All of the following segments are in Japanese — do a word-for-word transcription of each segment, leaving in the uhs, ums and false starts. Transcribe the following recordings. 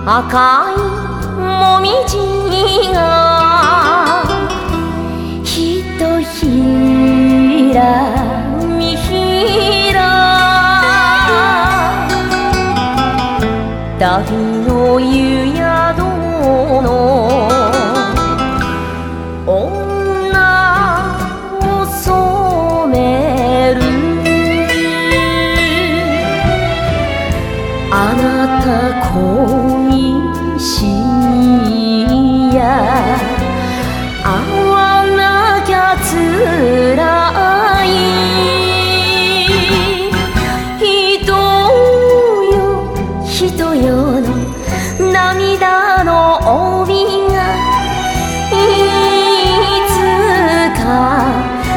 赤いもみじがひとひらみひら旅の湯宿の女を染めるあなた恋しや会わなきゃつらい人よ人よの涙の帯がいつか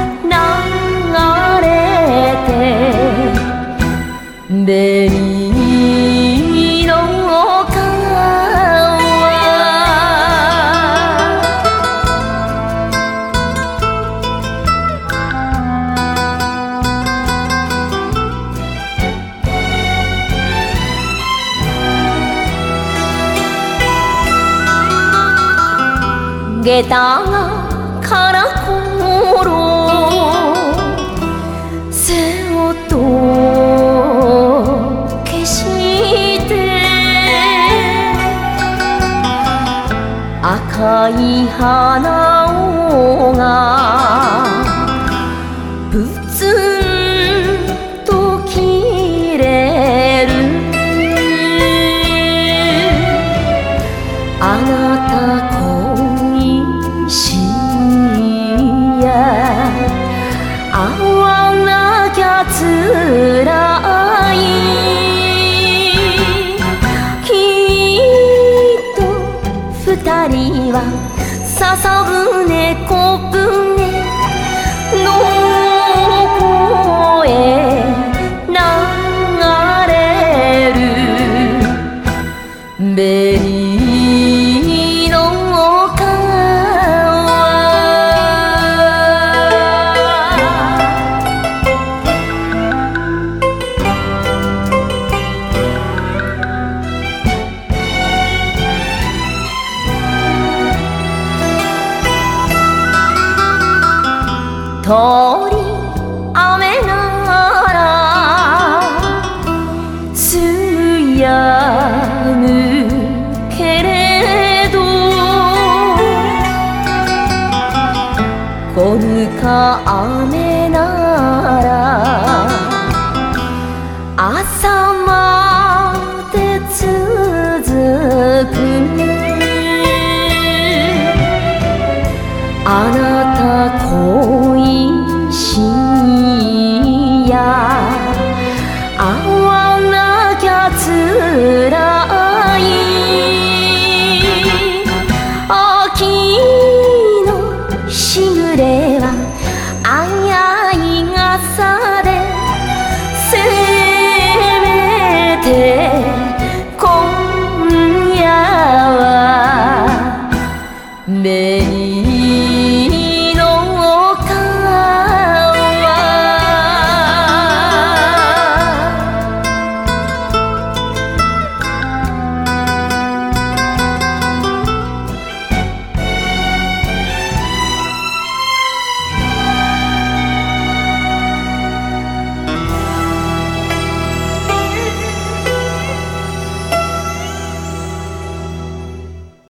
流れて紅下駄がからころ背音消して赤い花緒がぶつんと切れるあなたしや会わなきゃつらいきっと二人は笹舟小舟の向へ流れる紅の通り雨ならすぐやむけれど来ぬか雨なら朝まで続くあなた恋しや会わなきゃつらい秋のしぐれはあやい傘でせめて今夜は紅